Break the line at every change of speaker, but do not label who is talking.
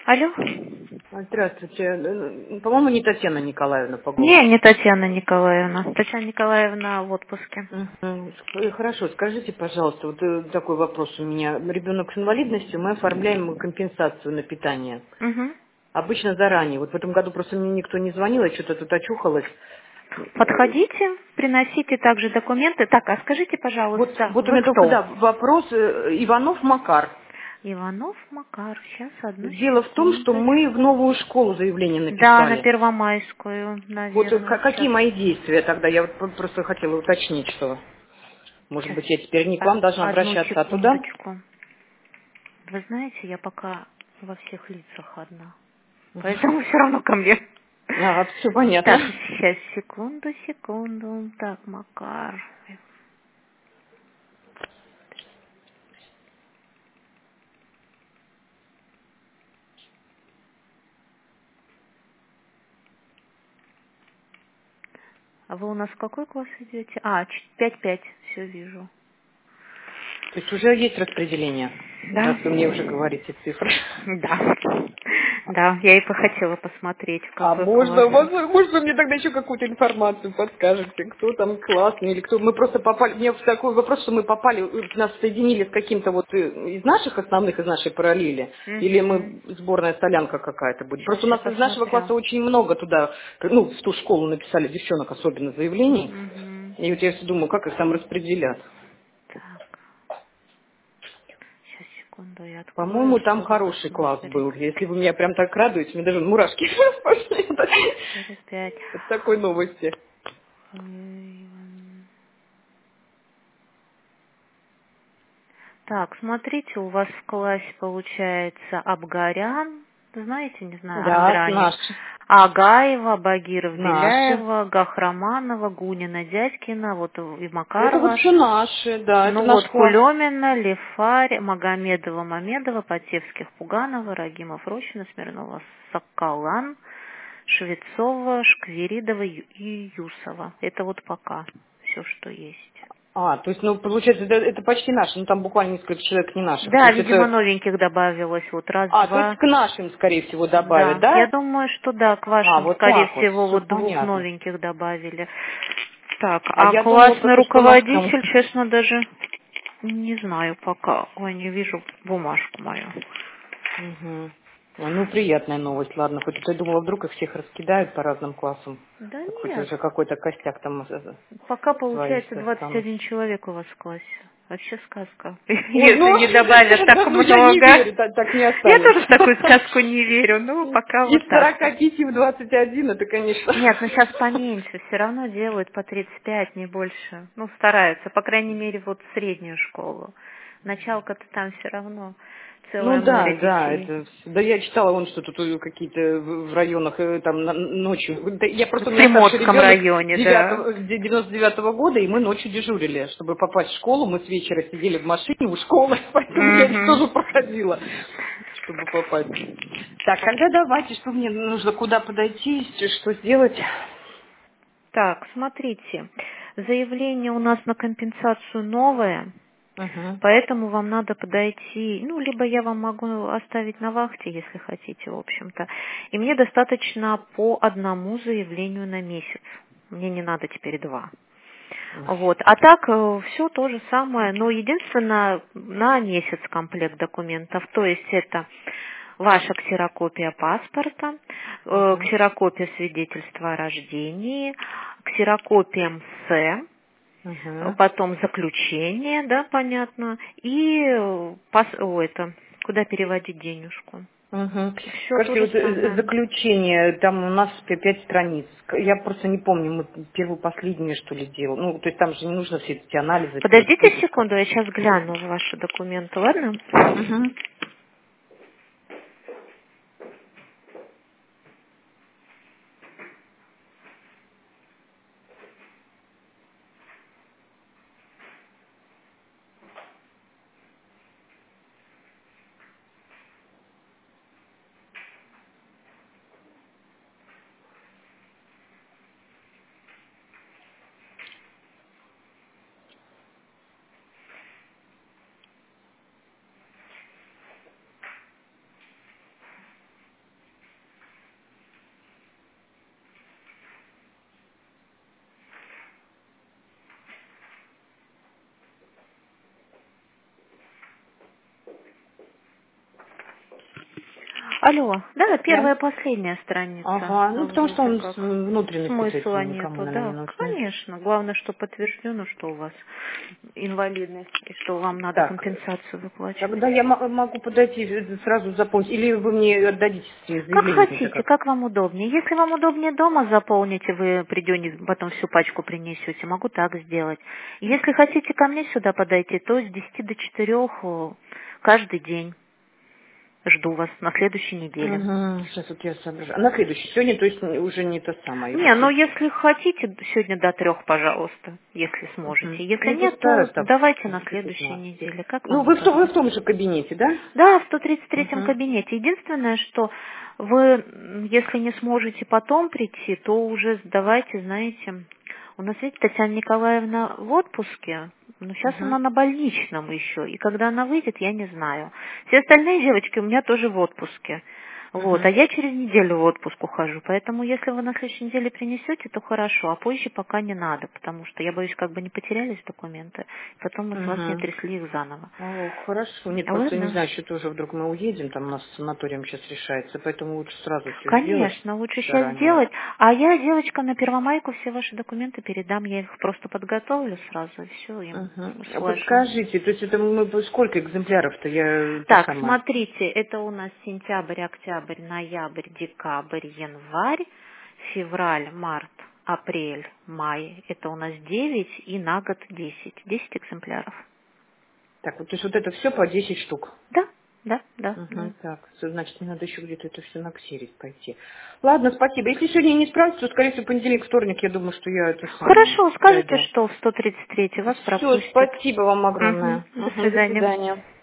Алло?
Здравствуйте. По-моему, не Татьяна Николаевна Погова.
Не Татьяна Николаевна. Татьяна Николаевна в отпуске.
Хорошо, скажите, пожалуйста, вот такой вопрос у меня. Ребенок с инвалидностью, мы оформляем компенсацию на питание.
Угу.
Обычно заранее. Вот в этом году просто мне никто не звонил, я что-то тут очухалась.
Подходите, приносите также документы. Так, а скажите, пожалуйста,
Вот у
вы
меня только,
кто?
да, вопрос. Иванов Макар.
Иванов Макар. Сейчас, одну
Дело в том, что мы в
секундочку.
новую школу заявление
Да, на
написали.
Первомайскую,
Вот
наверное,
какие
сейчас.
мои действия тогда? Я вот просто хотела уточнить, что, может
Сейчас,
быть, я теперь не к вам должна
одну
обращаться, а туда?
секундочку. Вы знаете, я пока во всех лицах одна. Поэтому все равно ко мне.
А, все понятно.
Так, сейчас, секунду. Так, Макар. А вы у нас в какой класс идете? А, 5-5, все вижу.
То есть уже есть распределение,
Да?
раз вы мне уже говорите цифры.
Да. Да, я и хотела посмотреть, в
А
какой
можно,
класс.
может, вы мне тогда еще какую-то информацию подскажете, кто там классный или кто? Мы просто попали, у меня такой вопрос, что мы попали, нас соединили с каким-то вот из наших основных, из нашей параллели, или
Угу.
мы сборная солянка какая-то будет.
Сейчас
Просто у
я
нас из нашего
посмотрю.
класса очень много туда, ну, в ту школу написали девчонок особенно заявлений,
Угу.
и вот я все думаю, как их там распределят.
Так, сейчас, секунду, я открою,
По-моему, там
чтобы
хороший класс
посмотреть.
был. Если вы меня прям так радуете, мне даже мурашки пошли
4-5.
от такой новости.
Так, смотрите, у вас в классе получается Абгарян, знаете, не знаю,
Да,
Армиране,
наши.
Агаева, Багиров,
Наши.
Беляева, Гахраманова, Гунина, Дядькина, вот и Макар
Это вот
ваш.
все наши, да, это
Ну
наш
вот
класс.
Кулемина, Лефарь, Магомедова, Мамедова, Потевских, Пуганова, Рагимов, Рощина, Смирнова, Соколан, Швецова, Шкверидова и Юсова. Это вот пока все, что есть.
А, то есть, ну, получается, это почти наши, ну, там буквально несколько человек не наших. То
Да,
есть
видимо,
это...
новеньких добавилось. Вот раз,
А, то есть
два.
к нашим, скорее всего, добавят,
Да, я
да?
думаю, что да, к
А,
вашим,
вот
скорее
так вот,
всего,
все
вот двух
понятно.
новеньких добавили. Так,
А
а
я думала
классный
просто, что нас там...
руководитель, честно, даже не знаю пока. Ой, не вижу бумажку мою.
Мгм. Ну, приятная новость, ладно. Хоть я думала, вдруг их всех раскидают по разным классам.
Да
Так хоть
нет,
уже какой-то костяк там
пока
свои
получается
останутся.
21 человек у вас в классе. Вообще сказка.
Ой,
Если
ну,
не добавят так
ну я не
много.
верю, так не
Я тоже в такую
останется.
сказку не верю. Ну, пока вот
Из
так.
45 в 21, это, конечно.
Нет, ну сейчас поменьше, все равно делают по 35, не больше. Ну, стараются, по крайней мере, вот среднюю школу. Началка-то там все равно целое
Ну да,
море
да,
детей.
это, да я читала вон, что тут какие-то в районах там ночью. Да, я
В
просто, у меня старший
Приморском
ребенок
районе, да.
99-го года, и мы ночью дежурили, чтобы попасть в школу. Мы с вечера сидели в машине у школы, поэтому я это
Угу.
тоже проходила, чтобы попасть. Так, тогда давайте, что мне нужно, куда подойти, что сделать?
Так, смотрите, заявление у нас на компенсацию новое,
Угу.
поэтому вам надо подойти, ну, либо я вам могу оставить на вахте, если хотите, в общем-то. И мне достаточно по одному заявлению на месяц. Мне не надо теперь два. Вот. А так все то же самое, но единственное на месяц комплект документов. То есть это ваша ксерокопия паспорта,
Угу.
ксерокопия свидетельства о рождении, ксерокопия МС,
Угу.
потом заключение, да, понятно, и это, куда переводить денежку.
Угу.
Все то
Скажите,
же
вот
самое.
заключение, там у нас 5 страниц. Я просто не помню, мы первую последнюю что ли делал. Ну, то есть там же не нужно все эти анализы,
Подождите
перевыпуска.
секунду, я сейчас гляну ваши документы, ладно?
Угу.
Алло, да, первая, последняя страница.
Ага, ну потому что он внутренний
смысла нету, да, конечно. Главное, что подтверждено, что у вас инвалидность и что вам надо компенсацию выплачивать.
Тогда я могу подойти сразу заполнить, или вы мне отдадите заявление?
Как хотите, как вам удобнее. Если вам удобнее дома заполнить, вы придете, потом всю пачку принесете, могу так сделать. Если хотите ко мне сюда подойти, то с 10 до 4 каждый день. Жду вас на следующей неделе.
Угу, сейчас вот я соображу. А на следующей, сегодня, то есть уже не то самое?
Не, но если хотите, сегодня до 3, пожалуйста, если сможете. Если нет, то давайте на следующей неделе. Как вам
вы в том же кабинете, да?
Да, в 133-м кабинете. Единственное, что вы, если не сможете потом прийти, то уже давайте, знаете, у нас, видите, Татьяна Николаевна в отпуске, но сейчас она на больничном еще, и когда она выйдет, я не знаю. Все остальные девочки у меня тоже в отпуске. Вот, а я через неделю в отпуск ухожу, поэтому если вы на следующей неделе принесете, то хорошо, а позже пока не надо, потому что я боюсь, как бы не потерялись документы, потом мы с вас не трясли их заново.
Хорошо, нет, просто не знаю, что тоже вдруг мы уедем, там у нас с санаторием сейчас решается, поэтому лучше сразу все сделать.
Конечно, лучше сейчас сделать, а я девочкам на Первомайку все ваши документы передам, я их просто подготовлю сразу, и все им сложу.
Подскажите, то есть это мы сколько экземпляров-то
Так, смотрите, это у нас сентябрь, октябрь, ноябрь, декабрь, январь, февраль, март, апрель, май. Это у нас 9 и на год 10. 10 экземпляров.
Так, вот, то есть вот это все по 10 штук?
Да. Да.
Так, значит, мне надо еще где-то это все наксерить пойти. Ладно, спасибо. Если сегодня не справиться, то, скорее всего, понедельник, вторник, я думаю, что я это самое.
Хорошо, скажите, что в 133 вас пропустят.
Все, спасибо вам огромное.
До свидания.
До свидания.